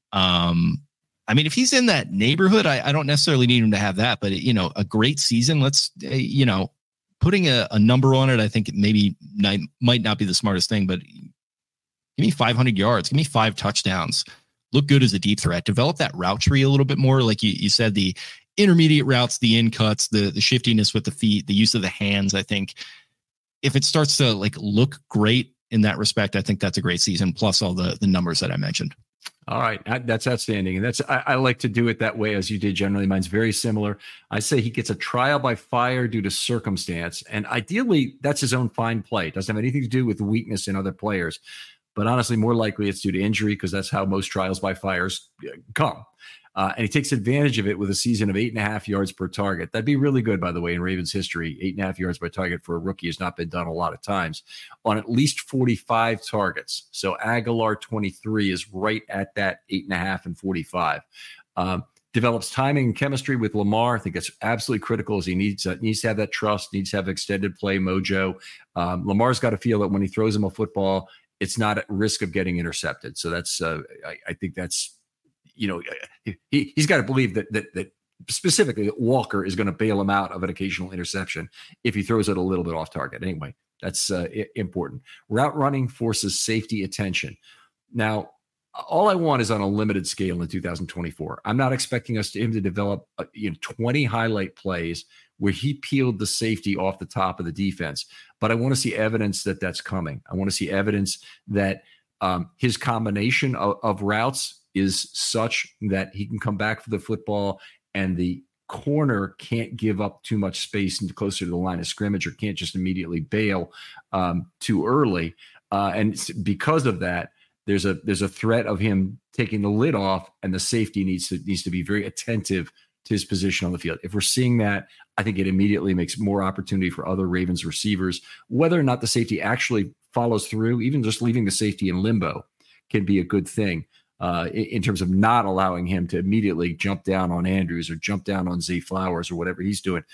I mean, if he's in that neighborhood, I don't necessarily need him to have that, but a great season. Let's, putting a number on it, I think maybe might not be the smartest thing, but give me 500 yards, give me 5 touchdowns. Look good as a deep threat. Develop that route tree a little bit more. Like you said, the intermediate routes, the in cuts, the shiftiness with the feet, the use of the hands. I think if it starts to look great in that respect, I think that's a great season. Plus all the numbers that I mentioned. All right. That's outstanding. And I like to do it that way as you did generally. Mine's very similar. I say he gets a trial by fire due to circumstance. And ideally that's his own fine play. It doesn't have anything to do with weakness in other players. But honestly, more likely it's due to injury because that's how most trials by fires come. And he takes advantage of it with a season of 8.5 yards per target. That'd be really good, by the way, in Ravens history. 8.5 yards per target for a rookie has not been done a lot of times on at least 45 targets. So Aguilar 23 is right at that 8.5 and 45. Develops timing and chemistry with Lamar. I think that's absolutely critical as he needs to have that trust, needs to have extended play mojo. Lamar's got to feel that when he throws him a football, it's not at risk of getting intercepted. So that's, I think that's, he's got to believe that specifically that Walker is going to bail him out of an occasional interception if he throws it a little bit off target. Anyway, that's important. Route running forces safety attention. Now, all I want is on a limited scale in 2024. I'm not expecting him to develop 20 highlight plays where he peeled the safety off the top of the defense. But I want to see evidence that that's coming. I want to see evidence that his combination of routes is such that he can come back for the football and the corner can't give up too much space and closer to the line of scrimmage or can't just immediately bail too early. And because of that, there's a threat of him taking the lid off, and the safety needs to be very attentive to his position on the field. If we're seeing that, I think it immediately makes more opportunity for other Ravens receivers. Whether or not the safety actually follows through, even just leaving the safety in limbo can be a good thing in terms of not allowing him to immediately jump down on Andrews or jump down on Zay Flowers or whatever he's doing.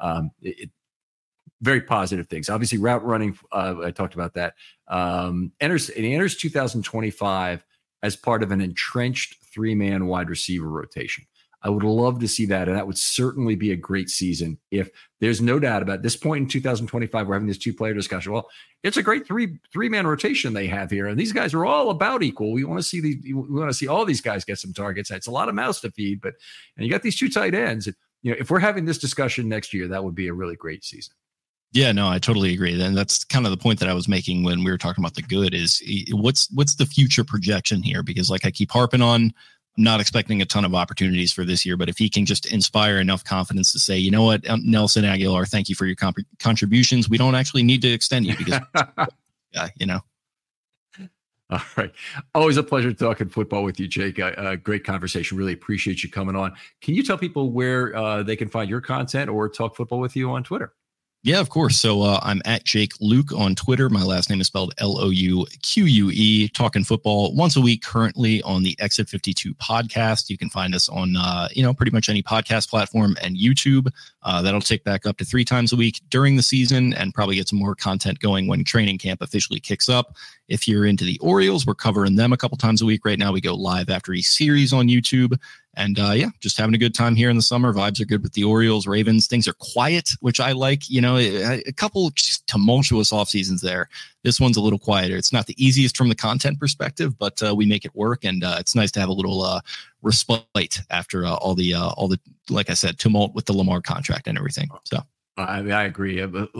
Very positive things. Obviously, route running, I talked about that. Enters 2025 as part of an entrenched 3-man wide receiver rotation. I would love to see that, and that would certainly be a great season. If there's no doubt about it. This point in 2025, we're having this 2-player discussion. Well, it's a great three-man rotation they have here, and these guys are all about equal. We want to see all these guys get some targets. It's a lot of mouths to feed, and you got these 2 tight ends. If we're having this discussion next year, that would be a really great season. Yeah, no, I totally agree. And that's kind of the point that I was making when we were talking about the good is what's the future projection here? Because like I keep harping on, I'm not expecting a ton of opportunities for this year, but if he can just inspire enough confidence to say, you know what, Nelson Aguilar, thank you for your contributions. We don't actually need to extend you because, All right. Always a pleasure talking football with you, Jake. Great conversation. Really appreciate you coming on. Can you tell people where they can find your content or talk football with you on Twitter? Yeah, of course. So I'm at Jake Luke on Twitter. My last name is spelled Louque, talking football once a week currently on the Exit 52 podcast. You can find us on, pretty much any podcast platform and YouTube. That'll tick back up to 3 times a week during the season and probably get some more content going when training camp officially kicks up. If you're into the Orioles, we're covering them a couple times a week right now. We go live after each series on YouTube. And just having a good time here in the summer. Vibes are good with the Orioles, Ravens. Things are quiet, which I like. A couple tumultuous off seasons there. This one's a little quieter. It's not the easiest from the content perspective, but we make it work. And it's nice to have a little respite after all the, like I said, tumult with the Lamar contract and everything. So. I agree.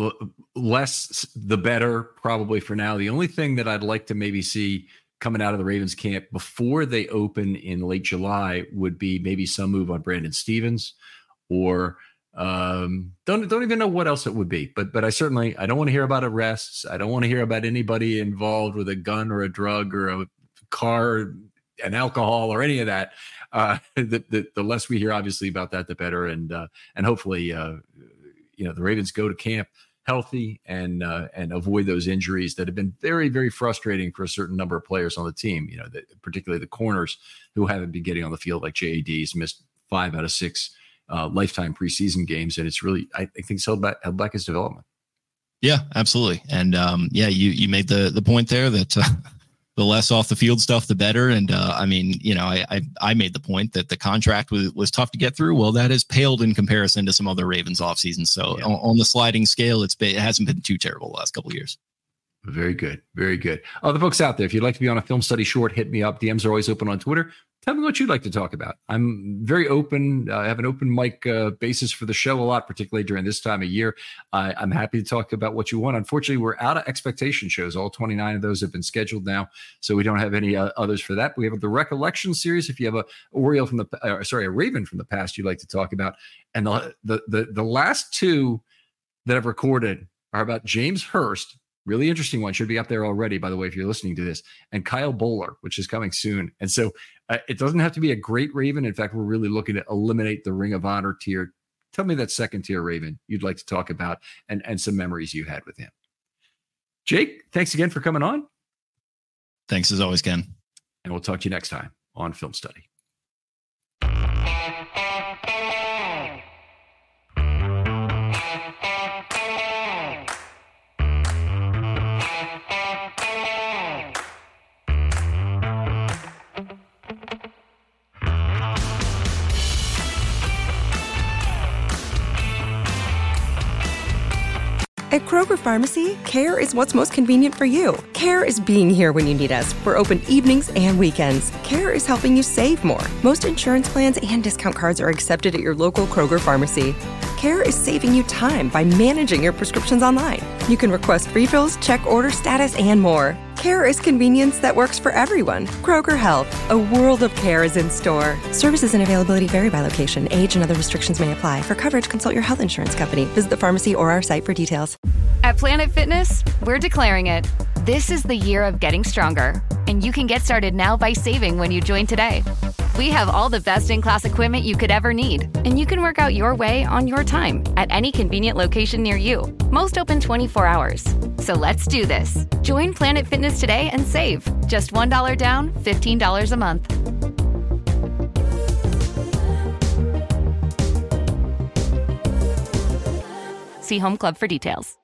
Less the better, probably for now. The only thing that I'd like to maybe see coming out of the Ravens camp before they open in late July would be maybe some move on Brandon Stevens, or don't even know what else it would be. But I don't want to hear about arrests. I don't want to hear about anybody involved with a gun or a drug or a car and alcohol or any of that. The less we hear, obviously, about that, the better. And hopefully, the Ravens go to camp healthy and avoid those injuries that have been very, very frustrating for a certain number of players on the team. Particularly the corners who haven't been getting on the field, like JAD's missed 5 out of 6 lifetime preseason games, and it's really, I think, it's held back his development. Yeah, absolutely. And you made the point there that the less off the field stuff, the better. And I made the point that the contract was tough to get through. Well, that has paled in comparison to some other Ravens off seasons. So on the sliding scale, it hasn't been too terrible the last couple of years. Very good. Very good. The folks out there, if you'd like to be on a Film Study Short, hit me up. DMs are always open on Twitter. Tell me what you'd like to talk about. I'm very open. I have an open mic basis for the show a lot, particularly during this time of year. I'm happy to talk about what you want. Unfortunately, we're out of expectation shows. All 29 of those have been scheduled now, so we don't have any others for that. We have the Recollection series. If you have a Raven from the past you'd like to talk about, and the last 2 that I've recorded are about James Hurst. Really interesting one. Should be up there already, by the way, if you're listening to this. And Kyle Bowler, which is coming soon. And so it doesn't have to be a great Raven. In fact, we're really looking to eliminate the Ring of Honor tier. Tell me that second tier Raven you'd like to talk about and some memories you had with him. Jake, thanks again for coming on. Thanks as always, Ken. And we'll talk to you next time on Film Study. At Kroger Pharmacy, care is what's most convenient for you. Care is being here when you need us. We're open evenings and weekends. Care is helping you save more. Most insurance plans and discount cards are accepted at your local Kroger Pharmacy. Care is saving you time by managing your prescriptions online. You can request refills, check order status, and more. Care is convenience that works for everyone. Kroger Health, a world of care is in store. Services and availability vary by location. Age and other restrictions may apply. For coverage, consult your health insurance company. Visit the pharmacy or our site for details. At Planet Fitness, we're declaring it. This is the year of getting stronger, and you can get started now by saving when you join today. We have all the best-in-class equipment you could ever need, and you can work out your way on your time at any convenient location near you. Most open 24 hours. So let's do this. Join Planet Fitness today and save. Just $1 down, $15 a month. See Home Club for details.